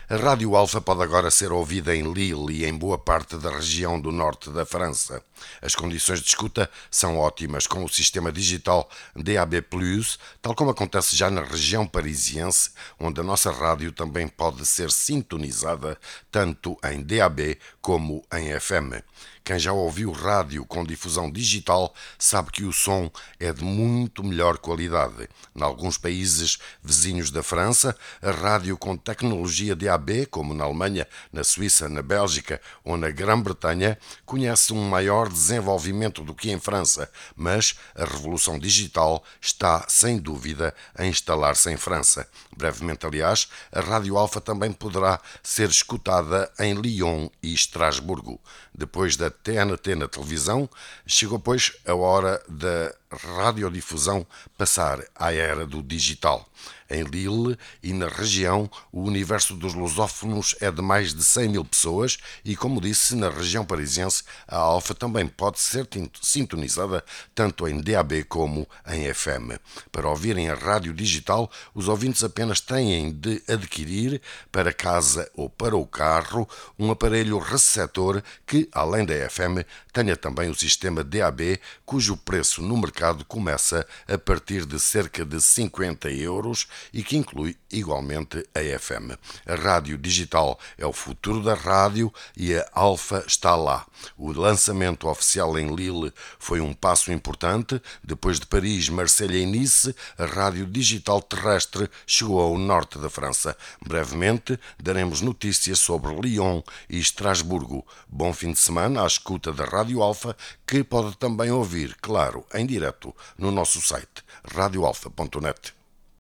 A Rádio Alfa pode agora ser ouvida em Lille e em boa parte da região do norte da França. As condições de escuta são ótimas com o sistema digital DAB+, tal como acontece já na região parisiense, onde a nossa rádio também pode ser sintonizada tanto em DAB como em FM. Quem já ouviu rádio com difusão digital sabe que o som é de muito melhor qualidade. Em alguns países vizinhos da França, a rádio com tecnologia DAB, como na Alemanha, na Suíça, na Bélgica ou na Grã-Bretanha, conhece um maior desenvolvimento do que em França, mas a revolução digital está, sem dúvida, a instalar-se em França. Brevemente, aliás, a Rádio Alfa também poderá ser escutada em Lyon e Estrasburgo. Depois da TNT na televisão, chegou, pois, a hora da radiodifusão passar à era do digital. Em Lille e na região, o universo dos lusófonos é de mais de 100 mil pessoas e, como disse, na região parisiense, a Alfa também pode ser sintonizada tanto em DAB como em FM. Para ouvirem a rádio digital, os ouvintes apenas têm de adquirir, para casa ou para o carro, um aparelho receptor que, além da FM, tenha também o sistema DAB, cujo preço no mercado começa a partir de cerca de 50 euros e que inclui igualmente a FM. A rádio digital é o futuro da rádio e a Alfa está lá. O lançamento oficial em Lille foi um passo importante. Depois de Paris, Marselha e Nice, a rádio digital terrestre chegou ao norte da França. Brevemente daremos notícias sobre Lyon e Estrasburgo. Bom fim de semana à escuta da Rádio Alfa, que pode também ouvir, claro, em direto no nosso site radioalfa.net.